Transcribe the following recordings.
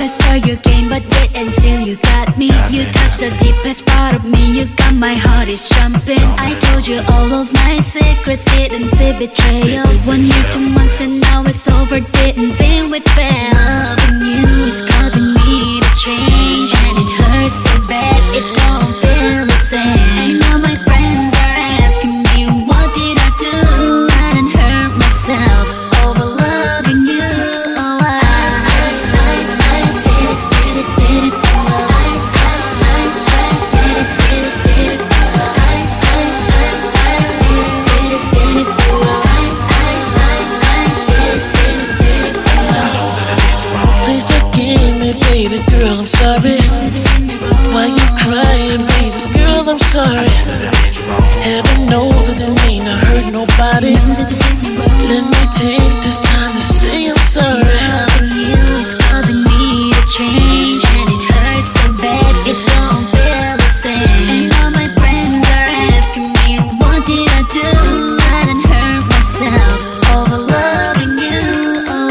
saw your game, but yet and still you got me. You touched the deepest part of me. You got my heart is jumping. I told you all of my secrets, didn't say betrayal. 1 year, 2 months, and now it's over. Didn't think we'd fail. Loving you is causing me to change, and it hurts so bad it don't feel the same. And now my friends are asking me, what did I do? I didn't hurt myself over loving you. Oh, Please forgive me, baby girl, I'm sorry. Why you crying, baby girl, I'm sorry. Heaven knows I didn't mean to hurt nobody. Let me take this time to say I'm sorry. loving you is causing me to change, and it hurts so bad it don't feel the same. And now my friends are asking me, what did I do? I didn't hurt myself over loving you. Oh,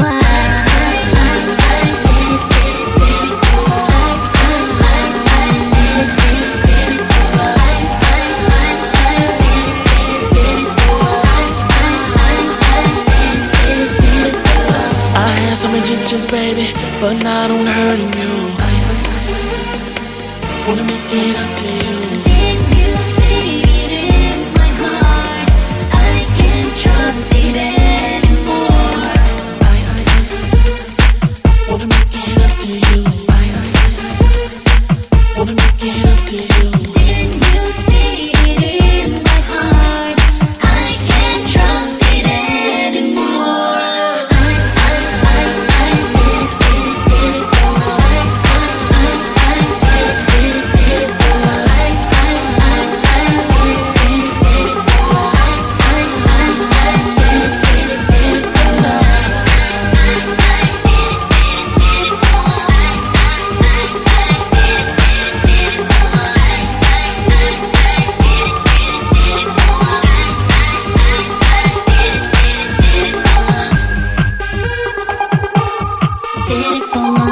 I had some intentions, baby, but not on hurting you. Wanna make it up to you. Can you see it in my heart? I can't trust it anymore. Wanna make it up to you. Wanna make it up to you. Can you see it in my heart? I can't trust it anymore. Did it for love.